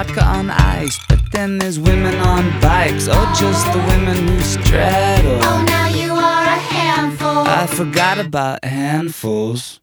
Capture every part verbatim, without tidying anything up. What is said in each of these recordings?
vodka on ice. But then there's women on bikes, oh, just the women who straddle. Oh, now you are a handful. I forgot about handfuls.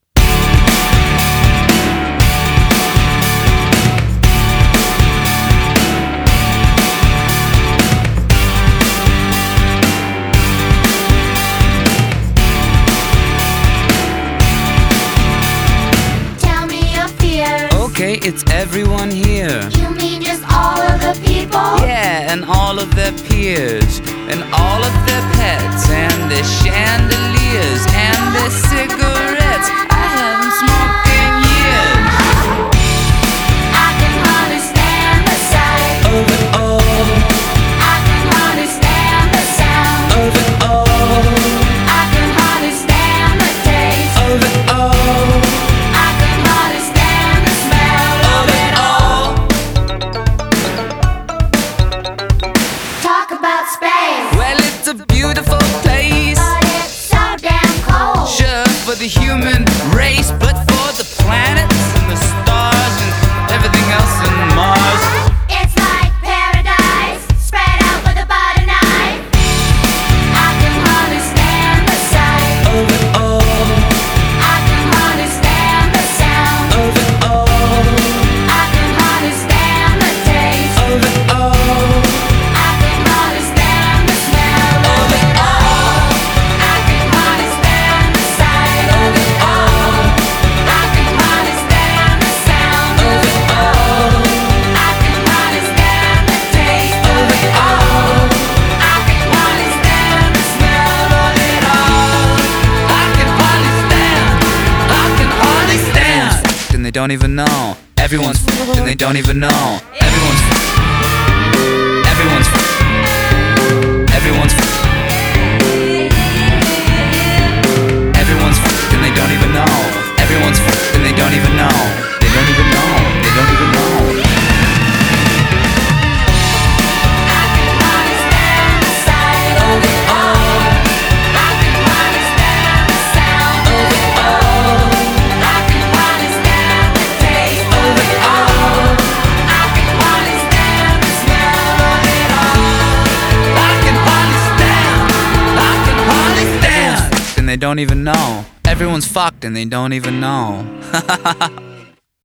Tell me your fears. Okay, it's everyone here. You mean just all of the people? Yeah, and all of their peers, and all of their pets, and their chandeliers, and their cigarettes. I haven't smoked in years. I can understand the sight Of it all, I can understand the sound of it all, I can understand the taste of it all, I can understand the smell of it all. Talk about space, Well, it's a beautiful place, but it's so damn cold. sure, for the human race, but for the planets and the stars and everything else in Mars. It's like paradise spread out with a butter knife. I can understand the sight Of it all, I can understand the sound of it all, I can understand the taste of it all, I can understand the smell of it all. I can understand the sight of it all. I can understand the sound of it all. I can understand the taste of it all. I can understand the smell of it all. I can understand, I can understand. And they don't even know. Everyone's f***ed and they don't even know. Everyone's f***ed. Everyone's f***ed. Everyone's f***ed. Everyone's f***ed and they don't even know. Everyone's f***ed and they don't even know. They don't even know. They don't even know. I can understand the sight of it all. I can understand the sound of it all. I can understand the taste of it all. I can understand the smell of it all. I can understand. I can understand. And they don't even know. Everyone's fucked and they don't even know.